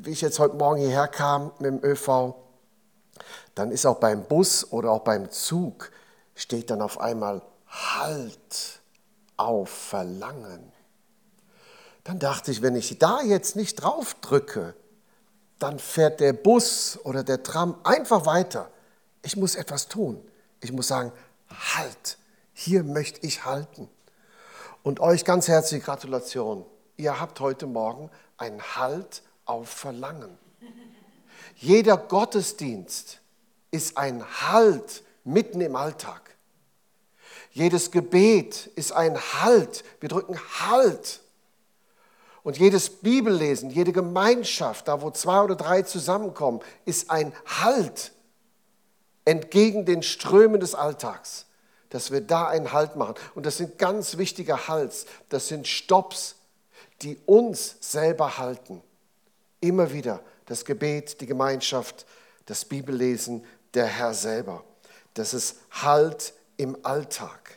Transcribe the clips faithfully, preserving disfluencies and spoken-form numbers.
wie ich jetzt heute Morgen hierher kam mit dem ÖV, dann ist auch beim Bus oder auch beim Zug, steht dann auf einmal Halt auf Verlangen. Dann dachte ich, wenn ich da jetzt nicht drauf drücke, dann fährt der Bus oder der Tram einfach weiter. Ich muss etwas tun. Ich muss sagen, halt, hier möchte ich halten. Und euch ganz herzliche Gratulation. Ihr habt heute Morgen einen Halt auf Verlangen. Jeder Gottesdienst ist ein Halt mitten im Alltag. Jedes Gebet ist ein Halt. Wir drücken Halt. Und jedes Bibellesen, jede Gemeinschaft, da wo zwei oder drei zusammenkommen, ist ein Halt entgegen den Strömen des Alltags, dass wir da einen Halt machen. Und das sind ganz wichtige Halts, das sind Stopps, die uns selber halten. Immer wieder das Gebet, die Gemeinschaft, das Bibellesen, der Herr selber. Das ist Halt im Alltag.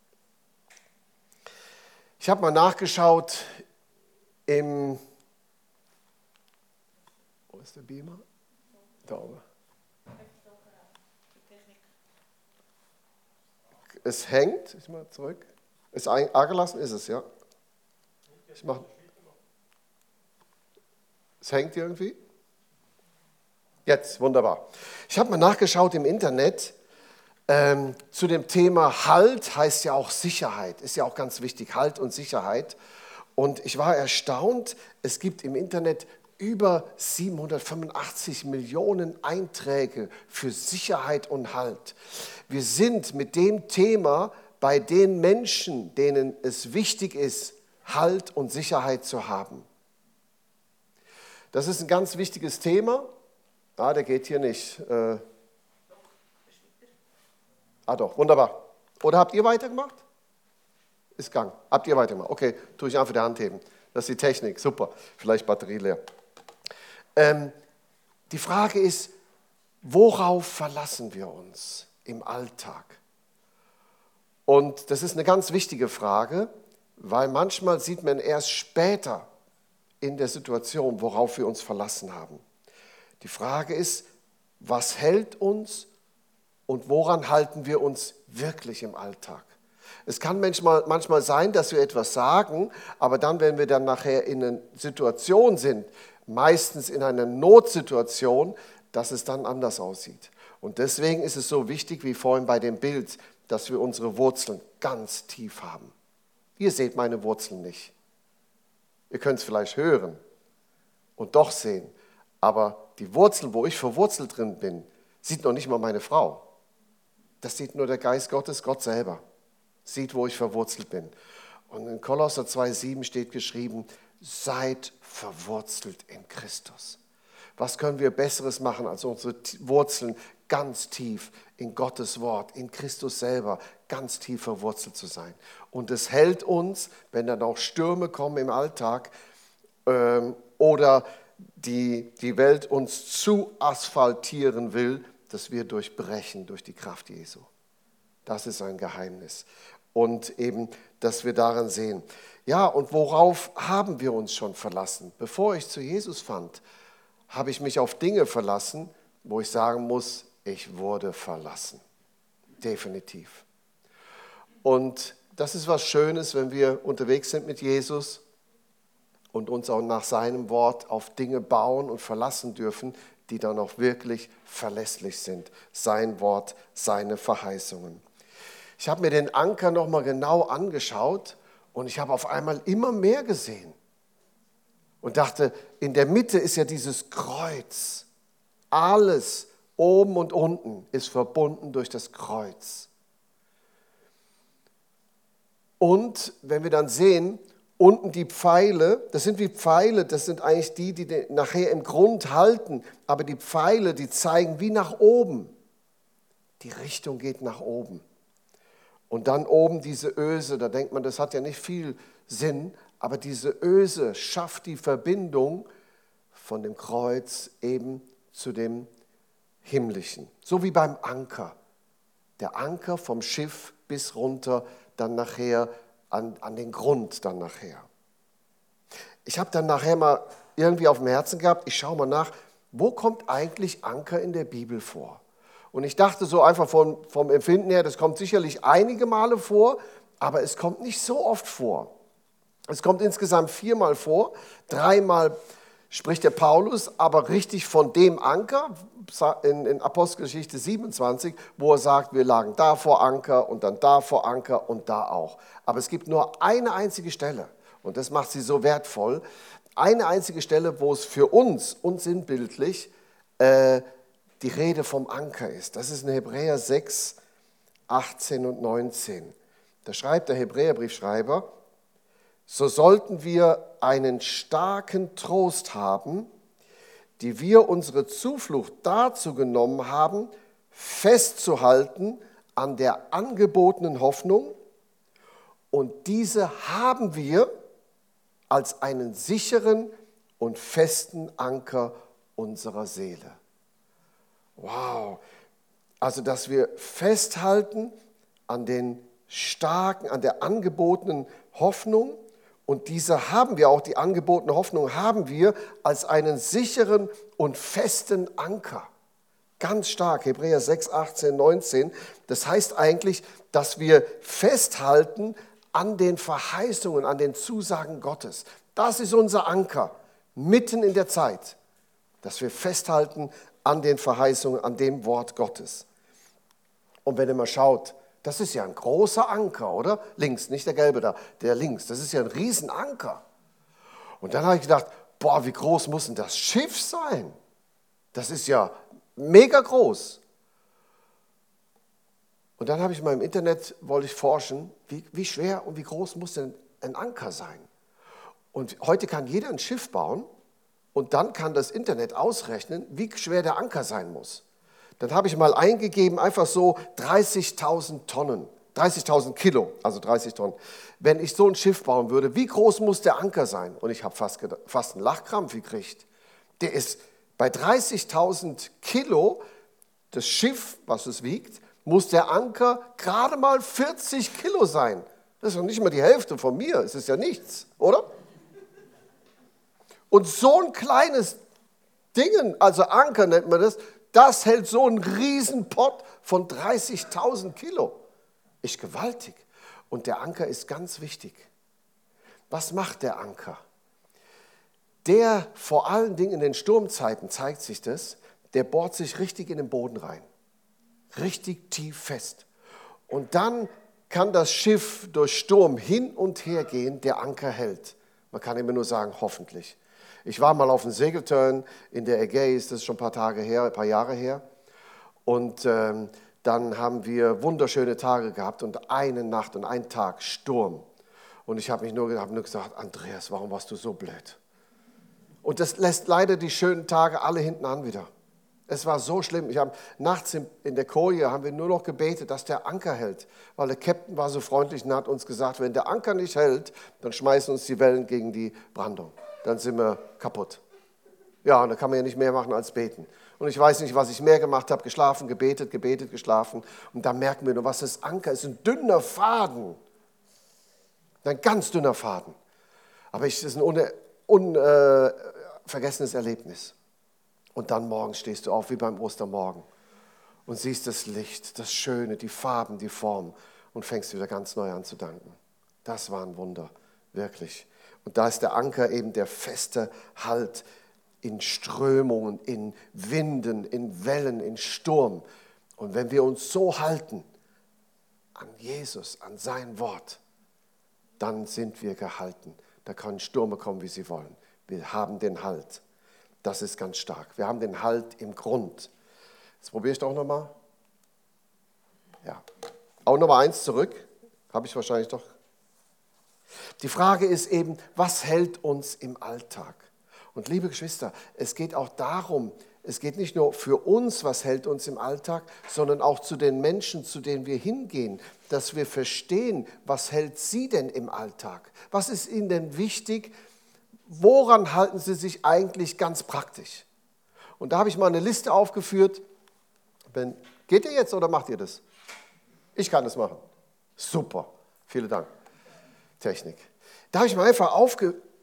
Ich habe mal nachgeschaut im, wo ist der Beamer? Da oben. Es hängt, ich mal zurück. Ist angelassen, ist es, ja. Ich mach, es hängt irgendwie. Jetzt, wunderbar. Ich habe mal nachgeschaut im Internet ähm, zu dem Thema Halt, heißt ja auch Sicherheit, ist ja auch ganz wichtig, Halt und Sicherheit. Und ich war erstaunt, es gibt im Internet über siebenhundertfünfundachtzig Millionen Einträge für Sicherheit und Halt. Wir sind mit dem Thema bei den Menschen, denen es wichtig ist, Halt und Sicherheit zu haben. Das ist ein ganz wichtiges Thema. Ah, der geht hier nicht. Äh, ah doch, wunderbar. Oder habt ihr weitergemacht? Ist Gang. Habt ihr weitergemacht? Okay, tue ich einfach die Hand heben. Das ist die Technik, super. Vielleicht Batterie leer. Ähm, die Frage ist, worauf verlassen wir uns im Alltag? Und das ist eine ganz wichtige Frage, weil manchmal sieht man erst später in der Situation, worauf wir uns verlassen haben. Die Frage ist, was hält uns und woran halten wir uns wirklich im Alltag? Es kann manchmal, manchmal sein, dass wir etwas sagen, aber dann, wenn wir dann nachher in einer Situation sind, meistens in einer Notsituation, dass es dann anders aussieht. Und deswegen ist es so wichtig, wie vorhin bei dem Bild, dass wir unsere Wurzeln ganz tief haben. Ihr seht meine Wurzeln nicht. Ihr könnt es vielleicht hören und doch sehen, aber die Wurzeln, wo ich verwurzelt drin bin, sieht noch nicht mal meine Frau. Das sieht nur der Geist Gottes, Gott selber. Sieht, wo ich verwurzelt bin. Und in Kolosser zwei sieben steht geschrieben, seid verwurzelt in Christus. Was können wir Besseres machen, als unsere Wurzeln ganz tief in Gottes Wort, in Christus selber, ganz tief verwurzelt zu sein. Und es hält uns, wenn dann auch Stürme kommen im Alltag ähm, oder die, die Welt uns zu asphaltieren will, dass wir durchbrechen durch die Kraft Jesu. Das ist ein Geheimnis. Und eben, dass wir daran sehen. Ja, und worauf haben wir uns schon verlassen? Bevor ich zu Jesus fand, habe ich mich auf Dinge verlassen, wo ich sagen muss, ich wurde verlassen. Definitiv. Und das ist was Schönes, wenn wir unterwegs sind mit Jesus und uns auch nach seinem Wort auf Dinge bauen und verlassen dürfen, die dann auch wirklich verlässlich sind. Sein Wort, seine Verheißungen. Ich habe mir den Anker nochmal genau angeschaut und ich habe auf einmal immer mehr gesehen. Und dachte, in der Mitte ist ja dieses Kreuz. Alles oben und unten ist verbunden durch das Kreuz. Und wenn wir dann sehen, unten die Pfeile, das sind wie Pfeile, das sind eigentlich die, die nachher im Grund halten, aber die Pfeile, die zeigen wie nach oben. Die Richtung geht nach oben. Und dann oben diese Öse, da denkt man, das hat ja nicht viel Sinn, aber diese Öse schafft die Verbindung von dem Kreuz eben zu dem Himmlischen. So wie beim Anker. Der Anker vom Schiff bis runter, dann nachher an, an den Grund dann nachher. Ich habe dann nachher mal irgendwie auf dem Herzen gehabt, ich schaue mal nach, wo kommt eigentlich Anker in der Bibel vor? Und ich dachte so einfach vom, vom Empfinden her, das kommt sicherlich einige Male vor, aber es kommt nicht so oft vor. Es kommt insgesamt viermal vor, dreimal spricht der Paulus, aber richtig von dem Anker in, in Apostelgeschichte siebenundzwanzig, wo er sagt, wir lagen da vor Anker und dann da vor Anker und da auch. Aber es gibt nur eine einzige Stelle und das macht sie so wertvoll, eine einzige Stelle, wo es für uns unsinnbildlich äh, die Rede vom Anker ist. Das ist in Hebräer sechs, achtzehn und neunzehn. Da schreibt der Hebräerbriefschreiber, so sollten wir einen starken Trost haben, die wir unsere Zuflucht dazu genommen haben, festzuhalten an der angebotenen Hoffnung. Und diese haben wir als einen sicheren und festen Anker unserer Seele. Wow, also dass wir festhalten an den starken, an der angebotenen Hoffnung. Und diese haben wir auch, die angebotene Hoffnung haben wir als einen sicheren und festen Anker. Ganz stark, Hebräer sechs, achtzehn, neunzehn. Das heißt eigentlich, dass wir festhalten an den Verheißungen, an den Zusagen Gottes. Das ist unser Anker, mitten in der Zeit, dass wir festhalten an den Verheißungen, an dem Wort Gottes. Und wenn ihr mal schaut, das ist ja ein großer Anker, oder? Links, nicht der gelbe da, der links. Das ist ja ein Riesenanker. Und dann habe ich gedacht, boah, wie groß muss denn das Schiff sein? Das ist ja mega groß. Und dann habe ich mal im Internet, wollte ich forschen, wie, wie schwer und wie groß muss denn ein Anker sein? Und heute kann jeder ein Schiff bauen und dann kann das Internet ausrechnen, wie schwer der Anker sein muss. Dann habe ich mal eingegeben, einfach so dreißigtausend Tonnen, dreißigtausend Kilo, also dreißig Tonnen. Wenn ich so ein Schiff bauen würde, wie groß muss der Anker sein? Und ich habe fast, fast einen Lachkrampf gekriegt. Der ist bei dreißigtausend Kilo, das Schiff, was es wiegt, muss der Anker gerade mal vierzig Kilo sein. Das ist doch nicht mal die Hälfte von mir, es ist ja nichts, oder? Und so ein kleines Ding, also Anker nennt man das, das hält so einen Riesenpott von dreißigtausend Kilo. Ist gewaltig. Und der Anker ist ganz wichtig. Was macht der Anker? Der, vor allen Dingen in den Sturmzeiten zeigt sich das, der bohrt sich richtig in den Boden rein. Richtig tief fest. Und dann kann das Schiff durch Sturm hin und her gehen, der Anker hält. Man kann immer nur sagen, hoffentlich. Ich war mal auf einem Segeltörn in der Ägäis, das ist schon ein paar Tage her, ein paar Jahre her. Und ähm, dann haben wir wunderschöne Tage gehabt und eine Nacht und einen Tag Sturm. Und ich habe mich nur, hab nur gesagt, Andreas, warum warst du so blöd? Und das lässt leider die schönen Tage alle hinten an wieder. Es war so schlimm. Ich hab, nachts in, in der Koje haben wir nur noch gebetet, dass der Anker hält. Weil der Captain war so freundlich und hat uns gesagt, wenn der Anker nicht hält, dann schmeißen uns die Wellen gegen die Brandung. Dann sind wir kaputt. Ja, und da kann man ja nicht mehr machen als beten. Und ich weiß nicht, was ich mehr gemacht habe, geschlafen, gebetet, gebetet, geschlafen. Und da merken wir nur, was das Anker ist, ein dünner Faden. Ein ganz dünner Faden. Aber es ist ein unvergessenes un, äh, Erlebnis. Und dann morgens stehst du auf, wie beim Ostermorgen. Und siehst das Licht, das Schöne, die Farben, die Form. Und fängst wieder ganz neu an zu danken. Das war ein Wunder, wirklich. Und da ist der Anker eben der feste Halt in Strömungen, in Winden, in Wellen, in Sturm. Und wenn wir uns so halten an Jesus, an sein Wort, dann sind wir gehalten. Da können Stürme kommen, wie sie wollen. Wir haben den Halt. Das ist ganz stark. Wir haben den Halt im Grund. Jetzt probiere ich doch nochmal. Ja. Auch Nummer eins zurück. Habe ich wahrscheinlich doch. Die Frage ist eben, was hält uns im Alltag? Und liebe Geschwister, es geht auch darum, es geht nicht nur für uns, was hält uns im Alltag, sondern auch zu den Menschen, zu denen wir hingehen, dass wir verstehen, was hält sie denn im Alltag? Was ist ihnen denn wichtig? Woran halten sie sich eigentlich ganz praktisch? Und da habe ich mal eine Liste aufgeführt. Wenn, geht ihr jetzt oder macht ihr das? Ich kann das machen. Super, vielen Dank. Technik. Da habe ich mal einfach aufge,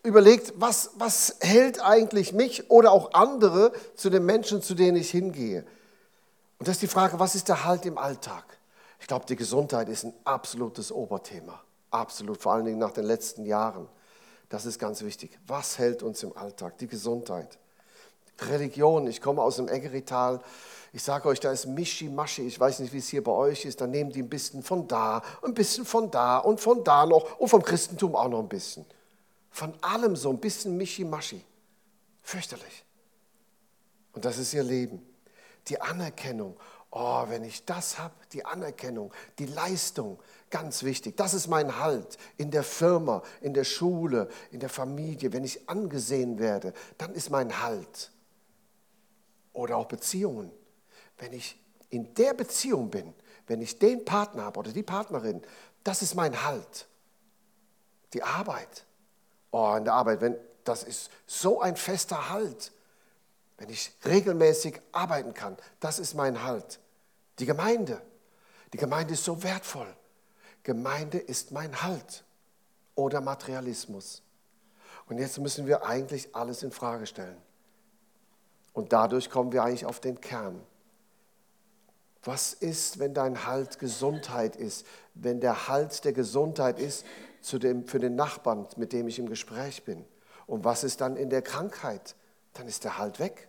überlegt, was, was hält eigentlich mich oder auch andere zu den Menschen, zu denen ich hingehe. Und das ist die Frage, was ist der Halt im Alltag? Ich glaube, die Gesundheit ist ein absolutes Oberthema. Absolut, vor allen Dingen nach den letzten Jahren. Das ist ganz wichtig. Was hält uns im Alltag? Die Gesundheit. Religion, ich komme aus dem Eggerital. Ich sage euch, da ist Mischi-Maschi. Ich weiß nicht, wie es hier bei euch ist. Da nehmen die ein bisschen von da, ein bisschen von da und von da noch und vom Christentum auch noch ein bisschen. Von allem so ein bisschen Mischi-Maschi. Fürchterlich. Und das ist ihr Leben. Die Anerkennung. Oh, wenn ich das habe, die Anerkennung, die Leistung, ganz wichtig. Das ist mein Halt in der Firma, in der Schule, in der Familie. Wenn ich angesehen werde, dann ist mein Halt. Oder auch Beziehungen. Wenn ich in der Beziehung bin, wenn ich den Partner habe oder die Partnerin, das ist mein Halt. Die Arbeit. Oh, in der Arbeit, wenn, das ist so ein fester Halt. Wenn ich regelmäßig arbeiten kann, das ist mein Halt. Die Gemeinde. Die Gemeinde ist so wertvoll. Gemeinde ist mein Halt. Oder Materialismus. Und jetzt müssen wir eigentlich alles in Frage stellen. Und dadurch kommen wir eigentlich auf den Kern. Was ist, wenn dein Halt Gesundheit ist? Wenn der Halt der Gesundheit ist zu dem, für den Nachbarn, mit dem ich im Gespräch bin? Und was ist dann in der Krankheit? Dann ist der Halt weg.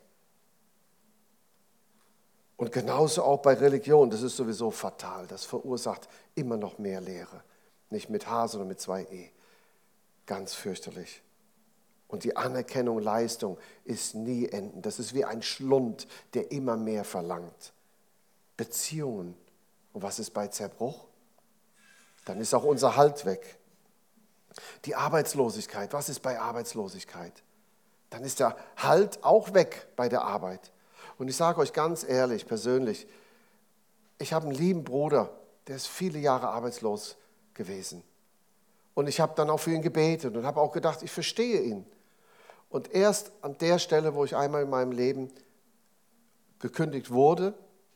Und genauso auch bei Religion, das ist sowieso fatal. Das verursacht immer noch mehr Leere. Nicht mit H, sondern mit zwei E. Ganz fürchterlich. Und die Anerkennung, Leistung ist nie enden. Das ist wie ein Schlund, der immer mehr verlangt. Beziehungen. Und was ist bei Zerbruch? Dann ist auch unser Halt weg. Die Arbeitslosigkeit. Was ist bei Arbeitslosigkeit? Dann ist der Halt auch weg bei der Arbeit. Und ich sage euch ganz ehrlich, persönlich, ich habe einen lieben Bruder, der ist viele Jahre arbeitslos gewesen. Und ich habe dann auch für ihn gebetet und habe auch gedacht, ich verstehe ihn. Und erst an der Stelle, wo ich einmal in meinem Leben gekündigt wurde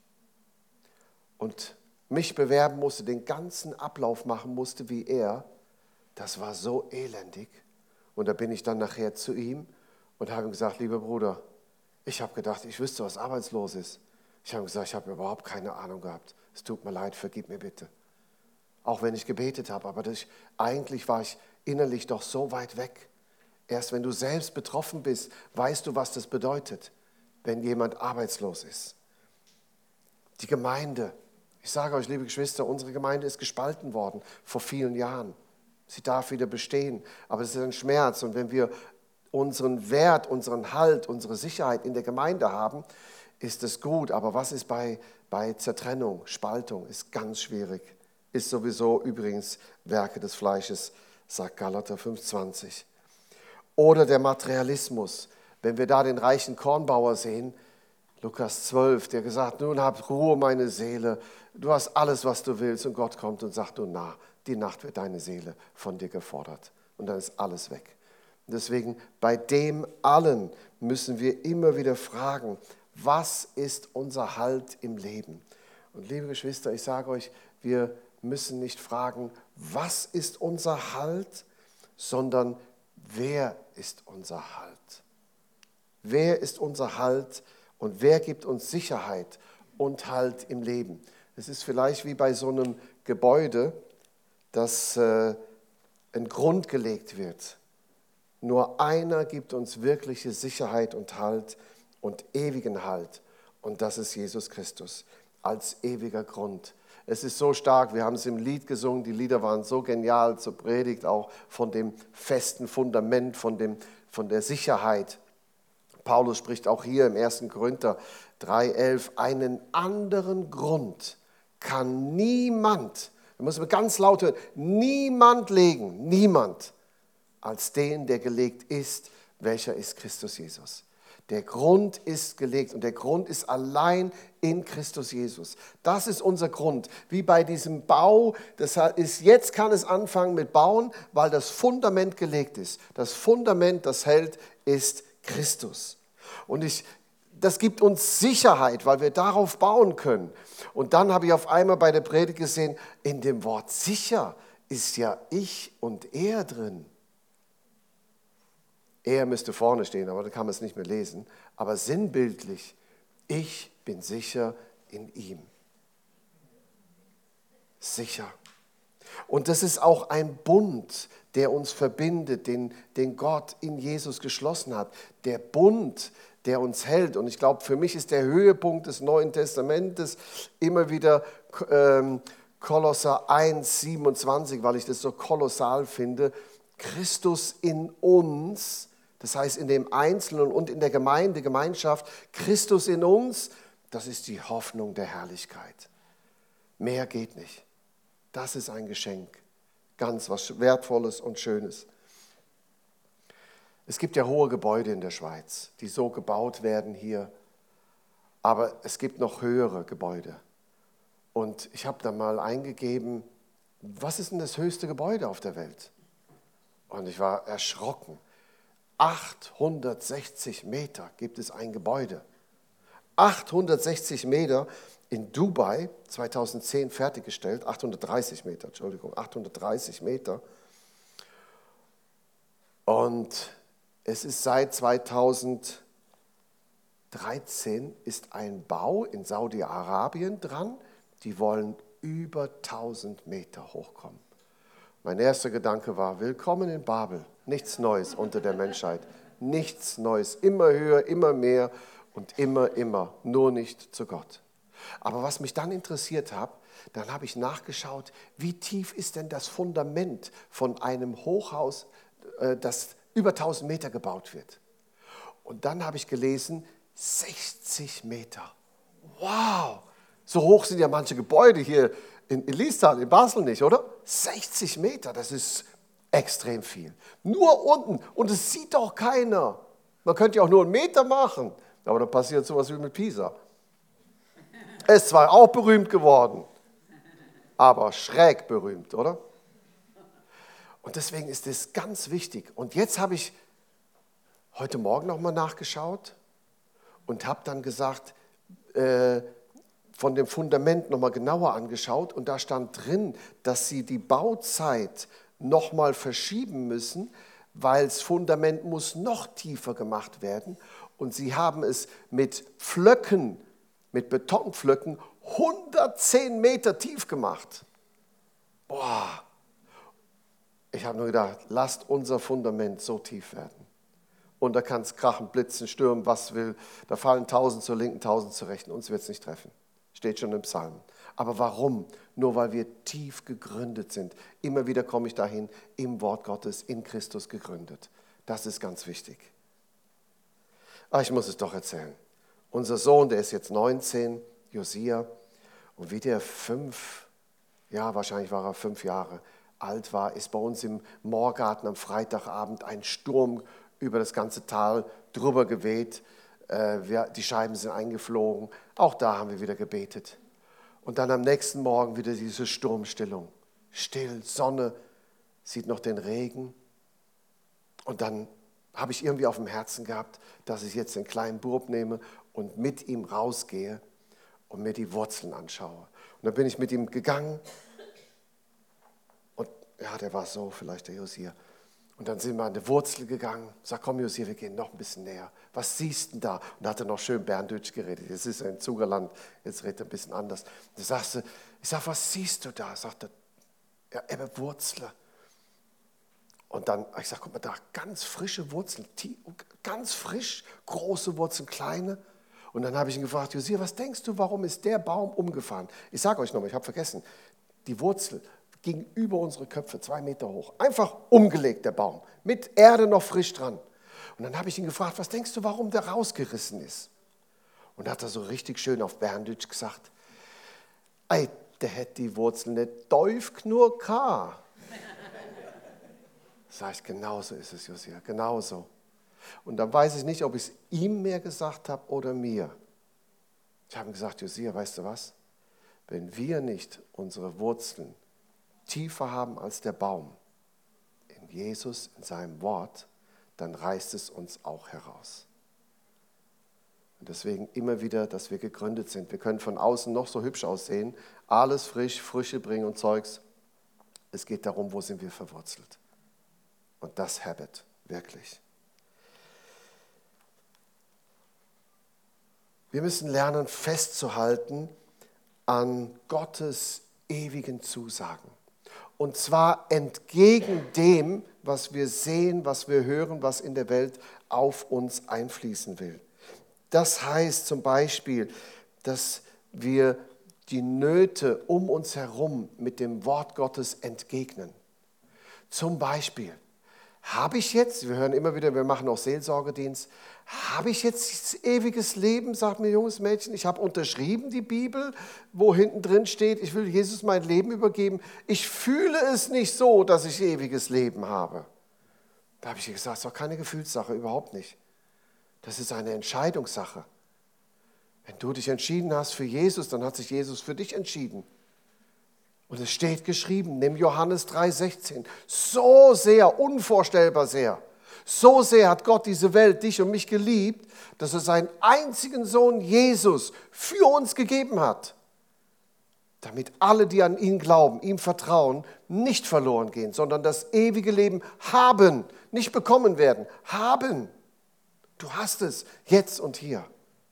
und mich bewerben musste, den ganzen Ablauf machen musste wie er, das war so elendig. Und da bin ich dann nachher zu ihm und habe ihm gesagt, lieber Bruder, ich habe gedacht, ich wüsste, was arbeitslos ist. Ich habe gesagt, ich habe überhaupt keine Ahnung gehabt. Es tut mir leid, vergib mir bitte. Auch wenn ich gebetet habe, aber das, eigentlich war ich innerlich doch so weit weg. Erst wenn du selbst betroffen bist, weißt du, was das bedeutet, wenn jemand arbeitslos ist. Die Gemeinde. Ich sage euch, liebe Geschwister, unsere Gemeinde ist gespalten worden vor vielen Jahren. Sie darf wieder bestehen, aber es ist ein Schmerz. Und wenn wir unseren Wert, unseren Halt, unsere Sicherheit in der Gemeinde haben, ist es gut. Aber was ist bei, bei Zertrennung, Spaltung? Ist ganz schwierig. Ist sowieso übrigens Werke des Fleisches, sagt Galater fünf zwanzig. Oder der Materialismus. Wenn wir da den reichen Kornbauer sehen, Lukas zwölf, der gesagt, nun hab Ruhe, meine Seele, du hast alles, was du willst. Und Gott kommt und sagt, du nah, die Nacht wird deine Seele von dir gefordert. Und dann ist alles weg. Deswegen, bei dem allen müssen wir immer wieder fragen, was ist unser Halt im Leben? Und liebe Geschwister, ich sage euch, wir müssen nicht fragen, was ist unser Halt, sondern wer ist unser Halt? Wer ist unser Halt und wer gibt uns Sicherheit und Halt im Leben? Es ist vielleicht wie bei so einem Gebäude, das äh, in Grund gelegt wird. Nur einer gibt uns wirkliche Sicherheit und Halt und ewigen Halt. Und das ist Jesus Christus als ewiger Grund. Es ist so stark, wir haben es im Lied gesungen, die Lieder waren so genial zur Predigt, auch von dem festen Fundament, von, dem, von der Sicherheit. Paulus spricht auch hier im ersten Korinther drei elf, einen anderen Grund kann niemand, wir müssen ganz laut hören, niemand legen, niemand, als den, der gelegt ist, welcher ist Christus Jesus. Der Grund ist gelegt und der Grund ist allein in Christus Jesus. Das ist unser Grund. Wie bei diesem Bau, das ist, jetzt kann es anfangen mit Bauen, weil das Fundament gelegt ist. Das Fundament, das hält, ist Christus. Und ich, das gibt uns Sicherheit, weil wir darauf bauen können. Und dann habe ich auf einmal bei der Predigt gesehen, in dem Wort sicher ist ja ich und er drin. Er müsste vorne stehen, aber da kann man es nicht mehr lesen. Aber sinnbildlich, ich bin sicher in ihm. Sicher. Und das ist auch ein Bund, der uns verbindet, den, den Gott in Jesus geschlossen hat. Der Bund, der uns hält. Und ich glaube, für mich ist der Höhepunkt des Neuen Testamentes immer wieder ähm, Kolosser eins, siebenundzwanzig, weil ich das so kolossal finde. Christus in uns, das heißt in dem Einzelnen und in der Gemeinde, Gemeinschaft, Christus in uns, das ist die Hoffnung der Herrlichkeit. Mehr geht nicht. Das ist ein Geschenk, ganz was Wertvolles und Schönes. Es gibt ja hohe Gebäude in der Schweiz, die so gebaut werden hier, aber es gibt noch höhere Gebäude. Und ich habe da mal eingegeben, was ist denn das höchste Gebäude auf der Welt? Und ich war erschrocken. achthundertsechzig Meter gibt es ein Gebäude. achthundertsechzig Meter in Dubai, zweitausendzehn fertiggestellt, achthundertdreißig Meter, Entschuldigung, achthundertdreißig Meter. Und es ist seit zweitausenddreizehn ist ein Bau in Saudi-Arabien dran, die wollen über tausend Meter hochkommen. Mein erster Gedanke war, willkommen in Babel, nichts Neues unter der Menschheit, nichts Neues, immer höher, immer mehr und immer, immer, nur nicht zu Gott. Aber was mich dann interessiert hat, dann habe ich nachgeschaut, wie tief ist denn das Fundament von einem Hochhaus, das über tausend Meter gebaut wird. Und dann habe ich gelesen, sechzig Meter. Wow, so hoch sind ja manche Gebäude hier in Liestal, in Basel nicht, oder? sechzig Meter, das ist extrem viel. Nur unten und es sieht doch keiner. Man könnte ja auch nur einen Meter machen, aber dann passiert sowas wie mit Pisa. Es ist zwar auch berühmt geworden, aber schräg berühmt, oder? Und deswegen ist es ganz wichtig. Und jetzt habe ich heute Morgen nochmal nachgeschaut und habe dann gesagt, äh, von dem Fundament nochmal genauer angeschaut und da stand drin, dass sie die Bauzeit nochmal verschieben müssen, weil das Fundament muss noch tiefer gemacht werden und sie haben es mit Pflöcken, mit Betonpflöcken hundertzehn Meter tief gemacht. Boah, ich habe nur gedacht, lasst unser Fundament so tief werden. Und da kann es krachen, blitzen, stürmen, was will. Da fallen tausend zur linken, tausend zur rechten. Uns wird es nicht treffen. Steht schon im Psalm. Aber warum? Nur weil wir tief gegründet sind. Immer wieder komme ich dahin, im Wort Gottes, in Christus gegründet. Das ist ganz wichtig. Aber ich muss es doch erzählen. Unser Sohn, der ist jetzt neunzehn, Josia, und wie der fünf, ja wahrscheinlich war er fünf Jahre alt war, ist bei uns im Moorgarten am Freitagabend ein Sturm über das ganze Tal drüber geweht. Äh, wir, die Scheiben sind eingeflogen. Auch da haben wir wieder gebetet. Und dann am nächsten Morgen wieder diese Sturmstillung. Still, Sonne, sieht noch den Regen. Und dann habe ich irgendwie auf dem Herzen gehabt, dass ich jetzt den kleinen Bub nehme und mit ihm rausgehe und mir die Wurzeln anschaue. Und dann bin ich mit ihm gegangen. Und ja, der war so, vielleicht der Josia. Und dann sind wir an die Wurzel gegangen. Sag, komm Josia, wir gehen noch ein bisschen näher. Was siehst du denn da? Und da hat er noch schön Berndeutsch geredet. Jetzt ist er in Zugerland, jetzt redet er ein bisschen anders. Da sagst du, ich sag, was siehst du da? Sagt er, ja, eben Wurzeln. Und dann, ich sag, guck mal da, ganz frische Wurzeln, ganz frisch, große Wurzeln, kleine. Und dann habe ich ihn gefragt, Josia, was denkst du, warum ist der Baum umgefahren? Ich sage euch nochmal, ich habe vergessen, die Wurzel ging über unsere Köpfe, zwei Meter hoch. Einfach umgelegt, der Baum, mit Erde noch frisch dran. Und dann habe ich ihn gefragt, was denkst du, warum der rausgerissen ist? Und dann hat er so richtig schön auf Berndeutsch gesagt, ey, der hätte die Wurzel nicht teuf nur ka. Sag ich, genau so ist es, Josia, genau so. Und dann weiß ich nicht, ob ich es ihm mehr gesagt habe oder mir. Ich habe ihm gesagt, Josia, weißt du was? Wenn wir nicht unsere Wurzeln tiefer haben als der Baum, in Jesus, in seinem Wort, dann reißt es uns auch heraus. Und deswegen immer wieder, dass wir gegründet sind. Wir können von außen noch so hübsch aussehen, alles frisch, Frische bringen und Zeugs. Es geht darum, wo sind wir verwurzelt. Und das Habit, wirklich. Wir müssen lernen, festzuhalten an Gottes ewigen Zusagen. Und zwar entgegen dem, was wir sehen, was wir hören, was in der Welt auf uns einfließen will. Das heißt zum Beispiel, dass wir die Nöte um uns herum mit dem Wort Gottes entgegnen. Zum Beispiel, habe ich jetzt, wir hören immer wieder, wir machen auch Seelsorgedienst, habe ich jetzt ewiges Leben, sagt mir ein junges Mädchen, ich habe unterschrieben die Bibel, wo hinten drin steht, ich will Jesus mein Leben übergeben. Ich fühle es nicht so, dass ich ewiges Leben habe. Da habe ich ihr gesagt, das ist doch keine Gefühlssache, überhaupt nicht. Das ist eine Entscheidungssache. Wenn du dich entschieden hast für Jesus, dann hat sich Jesus für dich entschieden. Und es steht geschrieben, nimm Johannes drei sechzehn, so sehr, unvorstellbar sehr, so sehr hat Gott diese Welt, dich und mich geliebt, dass er seinen einzigen Sohn Jesus für uns gegeben hat, damit alle, die an ihn glauben, ihm vertrauen, nicht verloren gehen, sondern das ewige Leben haben, nicht bekommen werden, haben. Du hast es jetzt und hier.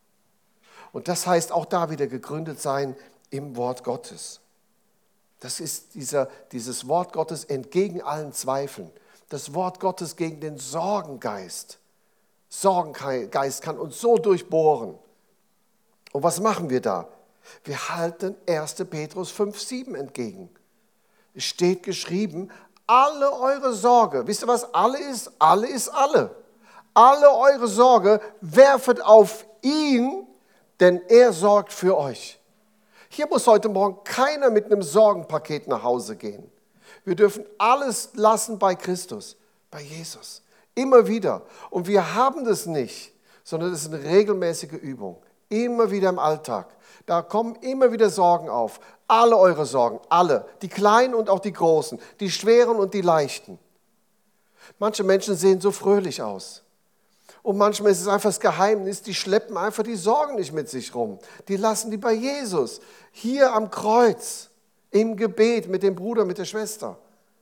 Und das heißt auch da wieder gegründet sein im Wort Gottes. Das ist dieser, dieses Wort Gottes entgegen allen Zweifeln. Das Wort Gottes gegen den Sorgengeist. Sorgengeist kann uns so durchbohren. Und was machen wir da? Wir halten erster Petrus fünf sieben entgegen. Es steht geschrieben, alle eure Sorge, wisst ihr was alle ist? Alle ist alle. Alle eure Sorge werfet auf ihn, denn er sorgt für euch. Hier muss heute Morgen keiner mit einem Sorgenpaket nach Hause gehen. Wir dürfen alles lassen bei Christus, bei Jesus. Immer wieder. Und wir haben das nicht, sondern das ist eine regelmäßige Übung. Immer wieder im Alltag. Da kommen immer wieder Sorgen auf. Alle eure Sorgen, alle. Die kleinen und auch die großen. Die schweren und die leichten. Manche Menschen sehen so fröhlich aus. Und manchmal ist es einfach das Geheimnis, die schleppen einfach die Sorgen nicht mit sich rum. Die lassen die bei Jesus, hier am Kreuz, im Gebet mit dem Bruder, mit der Schwester.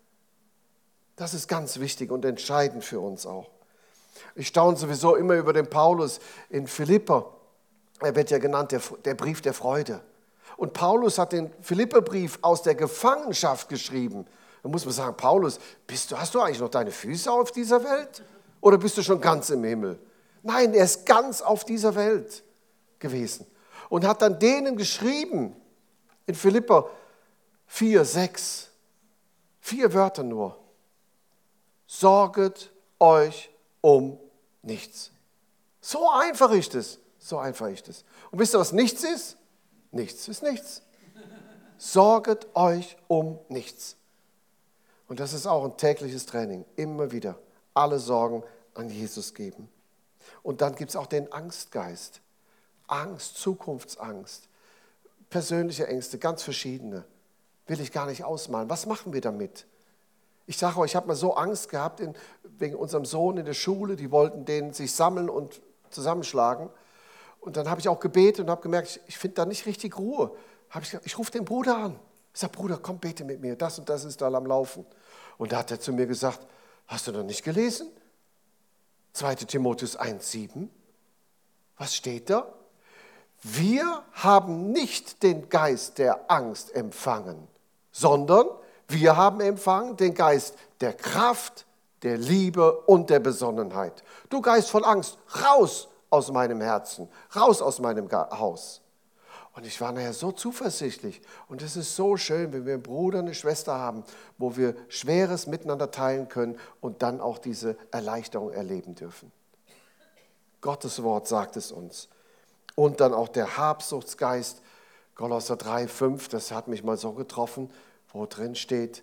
Das ist ganz wichtig und entscheidend für uns auch. Ich staune sowieso immer über den Paulus in Philipper. Er wird ja genannt der, der Brief der Freude. Und Paulus hat den Philipperbrief aus der Gefangenschaft geschrieben. Da muss man sagen, Paulus, bist du, hast du eigentlich noch deine Füße auf dieser Welt? Oder bist du schon ganz im Himmel? Nein, er ist ganz auf dieser Welt gewesen. Und hat dann denen geschrieben, in Philipper vier, sechs, vier Wörter nur. Sorget euch um nichts. So einfach ist es. So einfach ist es. Und wisst ihr, was nichts ist? Nichts ist nichts. Sorget euch um nichts. Und das ist auch ein tägliches Training. Immer wieder alle Sorgen an Jesus geben. Und dann gibt es auch den Angstgeist. Angst, Zukunftsangst, persönliche Ängste, ganz verschiedene. Will ich gar nicht ausmalen. Was machen wir damit? Ich sage euch, ich habe mal so Angst gehabt in, wegen unserem Sohn in der Schule. Die wollten den sich sammeln und zusammenschlagen. Und dann habe ich auch gebetet und habe gemerkt, ich, ich finde da nicht richtig Ruhe. Hab ich gesagt, ich rufe den Bruder an. Ich sage, Bruder, komm, bete mit mir. Das und das ist da am Laufen. Und da hat er zu mir gesagt, hast du noch nicht gelesen? zweiter Timotheus eins sieben. Was steht da? Wir haben nicht den Geist der Angst empfangen, sondern wir haben empfangen den Geist der Kraft, der Liebe und der Besonnenheit. Du Geist voll Angst, raus aus meinem Herzen, raus aus meinem Haus. Und ich war nachher so zuversichtlich. Und es ist so schön, wenn wir einen Bruder, eine Schwester haben, wo wir Schweres miteinander teilen können und dann auch diese Erleichterung erleben dürfen. Gottes Wort sagt es uns. Und dann auch der Habsuchtsgeist, Kolosser drei, fünf, das hat mich mal so getroffen, wo drin steht,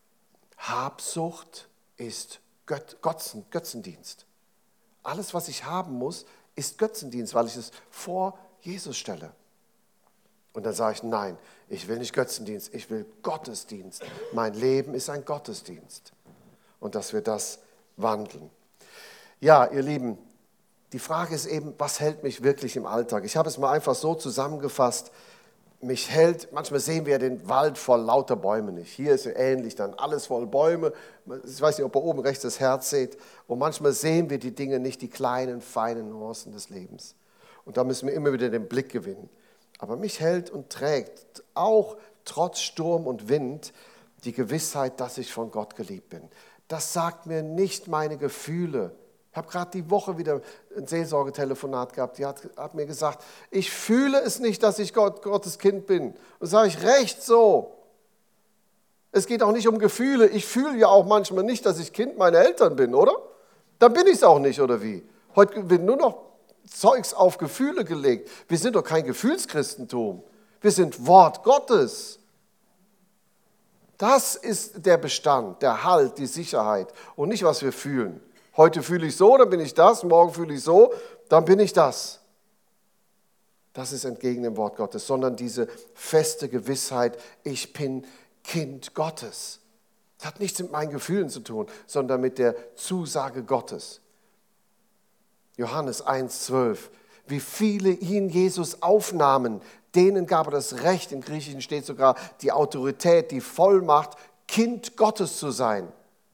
Habsucht ist Götzen, Götzendienst. Alles, was ich haben muss, ist Götzendienst, weil ich es vor Jesus stelle. Und dann sage ich, nein, ich will nicht Götzendienst, ich will Gottesdienst. Mein Leben ist ein Gottesdienst. Und dass wir das wandeln. Ja, ihr Lieben, die Frage ist eben, was hält mich wirklich im Alltag? Ich habe es mal einfach so zusammengefasst. Mich hält, manchmal sehen wir den Wald voll lauter Bäume nicht. Hier ist es ähnlich, dann alles voll Bäume. Ich weiß nicht, ob ihr oben rechts das Herz seht. Und manchmal sehen wir die Dinge nicht, die kleinen, feinen Nuancen des Lebens. Und da müssen wir immer wieder den Blick gewinnen. Aber mich hält und trägt auch trotz Sturm und Wind die Gewissheit, dass ich von Gott geliebt bin. Das sagt mir nicht meine Gefühle. Ich habe gerade die Woche wieder ein Seelsorgetelefonat gehabt. Die hat, hat mir gesagt, ich fühle es nicht, dass ich Gott, Gottes Kind bin. Und sage ich, recht so. Es geht auch nicht um Gefühle. Ich fühle ja auch manchmal nicht, dass ich Kind meiner Eltern bin, oder? Dann bin ich es auch nicht, oder wie? Heute wird nur noch Zeugs auf Gefühle gelegt. Wir sind doch kein Gefühlschristentum. Wir sind Wort Gottes. Das ist der Bestand, der Halt, die Sicherheit und nicht, was wir fühlen. Heute fühle ich so, dann bin ich das, morgen fühle ich so, dann bin ich das. Das ist entgegen dem Wort Gottes, sondern diese feste Gewissheit, ich bin Kind Gottes. Das hat nichts mit meinen Gefühlen zu tun, sondern mit der Zusage Gottes. Johannes eins zwölf. Wie viele ihn, Jesus, aufnahmen, denen gab er das Recht, im Griechischen steht sogar die Autorität, die Vollmacht, Kind Gottes zu sein.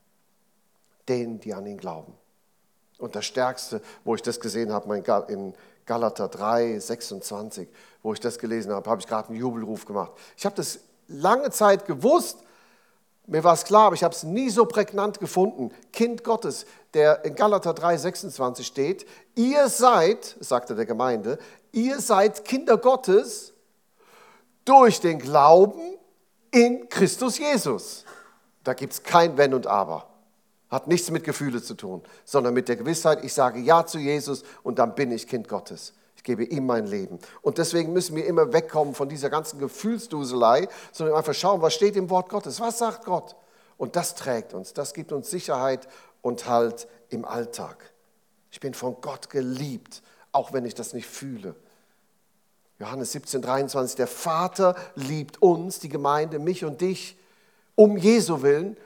Denen, die an ihn glauben. Und das Stärkste, wo ich das gesehen habe, in Galater drei sechsundzwanzig, wo ich das gelesen habe, habe ich gerade einen Jubelruf gemacht. Ich habe das lange Zeit gewusst, mir war es klar, aber ich habe es nie so prägnant gefunden. Kind Gottes, der in Galater drei sechsundzwanzig steht, ihr seid, sagte der Gemeinde, ihr seid Kinder Gottes durch den Glauben in Christus Jesus. Da gibt es kein Wenn und Aber. Hat nichts mit Gefühle zu tun, sondern mit der Gewissheit, ich sage Ja zu Jesus und dann bin ich Kind Gottes. Ich gebe ihm mein Leben. Und deswegen müssen wir immer wegkommen von dieser ganzen Gefühlsduselei, sondern einfach schauen, was steht im Wort Gottes, was sagt Gott? Und das trägt uns, das gibt uns Sicherheit und Halt im Alltag. Ich bin von Gott geliebt, auch wenn ich das nicht fühle. Johannes siebzehn dreiundzwanzig, der Vater liebt uns, die Gemeinde, mich und dich, um Jesu willen,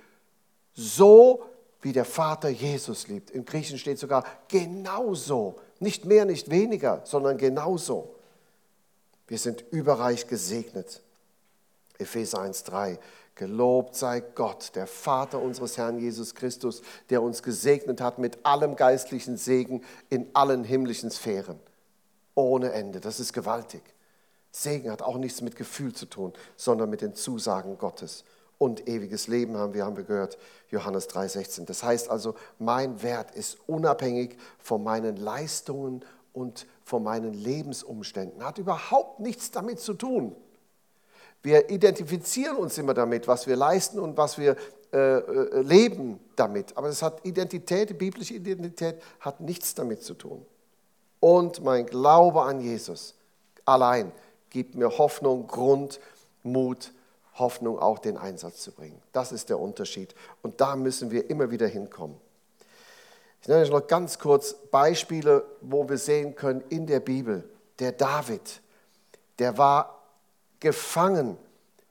so wie der Vater Jesus liebt. Im Griechischen steht sogar genauso. Nicht mehr, nicht weniger, sondern genauso. Wir sind überreich gesegnet. Epheser eins drei. Gelobt sei Gott, der Vater unseres Herrn Jesus Christus, der uns gesegnet hat mit allem geistlichen Segen in allen himmlischen Sphären. Ohne Ende. Das ist gewaltig. Segen hat auch nichts mit Gefühl zu tun, sondern mit den Zusagen Gottes. Und ewiges Leben haben wir, haben wir gehört, Johannes drei sechzehn. Das heißt also, mein Wert ist unabhängig von meinen Leistungen und von meinen Lebensumständen. Hat überhaupt nichts damit zu tun. Wir identifizieren uns immer damit, was wir leisten und was wir äh, äh, leben damit. Aber es hat Identität, die biblische Identität hat nichts damit zu tun. Und mein Glaube an Jesus allein gibt mir Hoffnung, Grund, Mut, Hoffnung auch den Einsatz zu bringen. Das ist der Unterschied. Und da müssen wir immer wieder hinkommen. Ich nenne euch noch ganz kurz Beispiele, wo wir sehen können in der Bibel. Der David, der war gefangen,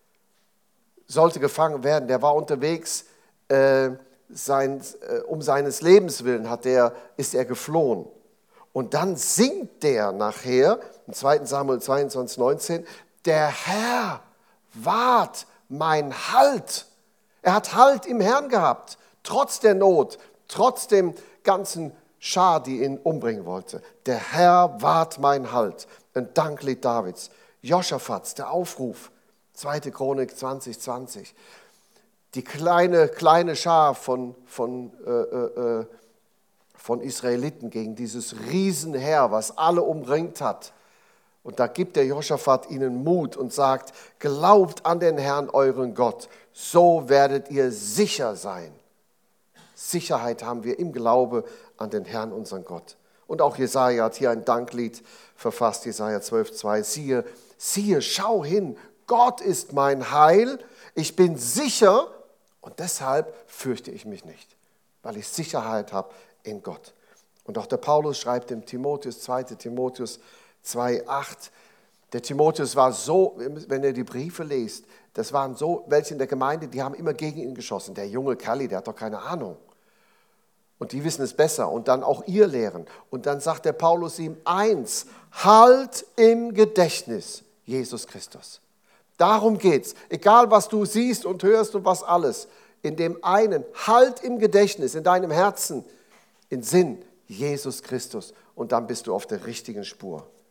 sollte gefangen werden. Der war unterwegs, äh, sein, äh, um seines Lebens willen hat der, ist er geflohen. Und dann singt der nachher, im zweiten Samuel zweiundzwanzig neunzehn, der Herr ward mein Halt. Er hat Halt im Herrn gehabt, trotz der Not, trotz dem ganzen Schar, die ihn umbringen wollte. Der Herr ward mein Halt. Ein Danklied Davids. Joschafats, der Aufruf, zweite Chronik zwanzig zwanzig. Die kleine, kleine Schar von, von, äh, äh, von Israeliten gegen dieses Riesenheer, was alle umringt hat. Und da gibt der Joschafat ihnen Mut und sagt, glaubt an den Herrn, euren Gott, so werdet ihr sicher sein. Sicherheit haben wir im Glaube an den Herrn, unseren Gott. Und auch Jesaja hat hier ein Danklied verfasst, Jesaja zwölf zwei. Siehe, siehe, schau hin, Gott ist mein Heil, ich bin sicher und deshalb fürchte ich mich nicht, weil ich Sicherheit habe in Gott. Und auch der Paulus schreibt dem Timotheus, zweite Timotheus zwei acht, der Timotheus war so, wenn ihr die Briefe lest, das waren so welche in der Gemeinde, die haben immer gegen ihn geschossen. Der junge Kerli, der hat doch keine Ahnung. Und die wissen es besser und dann auch ihr lehren. Und dann sagt der Paulus ihm eins, halt im Gedächtnis Jesus Christus. Darum geht's. Egal was du siehst und hörst und was alles. In dem einen, halt im Gedächtnis, in deinem Herzen, in Sinn, Jesus Christus. Und dann bist du auf der richtigen Spur.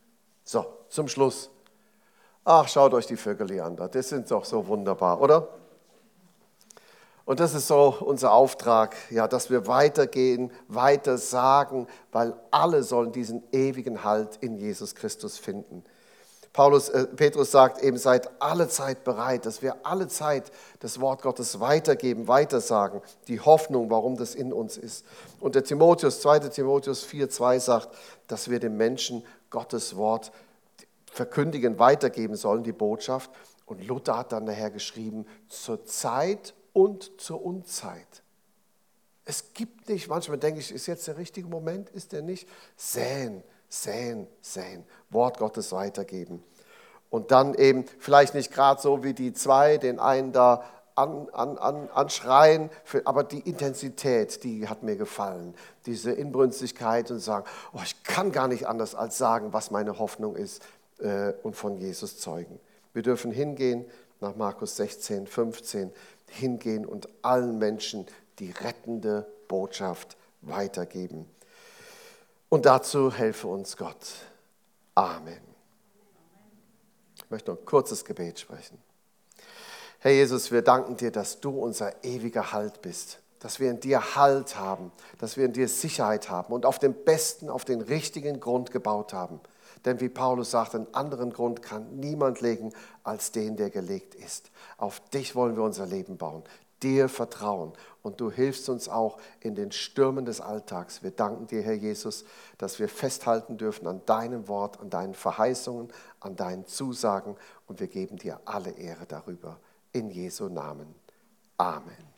So, zum Schluss. Ach, schaut euch die Vögel an, das sind doch so wunderbar, oder? Und das ist so unser Auftrag, ja, dass wir weitergehen, weiter sagen, weil alle sollen diesen ewigen Halt in Jesus Christus finden. Paulus, äh, Petrus sagt eben, seid alle Zeit bereit, dass wir alle Zeit das Wort Gottes weitergeben, weitersagen, die Hoffnung, warum das in uns ist. Und der Timotheus, zweiter Timotheus vier zwei sagt, dass wir den Menschen Gottes Wort verkündigen, weitergeben sollen, die Botschaft. Und Luther hat dann nachher geschrieben, zur Zeit und zur Unzeit. Es gibt nicht, manchmal denke ich, ist jetzt der richtige Moment, ist der nicht? Säen, säen, säen, Wort Gottes weitergeben. Und dann eben vielleicht nicht gerade so wie die zwei, den einen da an, an, an, anschreien, für, aber die Intensität, die hat mir gefallen. Diese Inbrünstigkeit und sagen, oh, ich kann gar nicht anders als sagen, was meine Hoffnung ist äh, und von Jesus zeugen. Wir dürfen hingehen, nach Markus sechzehn, fünfzehn, hingehen und allen Menschen die rettende Botschaft weitergeben. Und dazu helfe uns Gott. Amen. Ich möchte noch ein kurzes Gebet sprechen. Herr Jesus, wir danken dir, dass du unser ewiger Halt bist, dass wir in dir Halt haben, dass wir in dir Sicherheit haben und auf den besten, auf den richtigen Grund gebaut haben. Denn wie Paulus sagt, einen anderen Grund kann niemand legen als den, der gelegt ist. Auf dich wollen wir unser Leben bauen, dir vertrauen und du hilfst uns auch in den Stürmen des Alltags. Wir danken dir, Herr Jesus, dass wir festhalten dürfen an deinem Wort, an deinen Verheißungen, an deinen Zusagen und wir geben dir alle Ehre darüber. In Jesu Namen. Amen.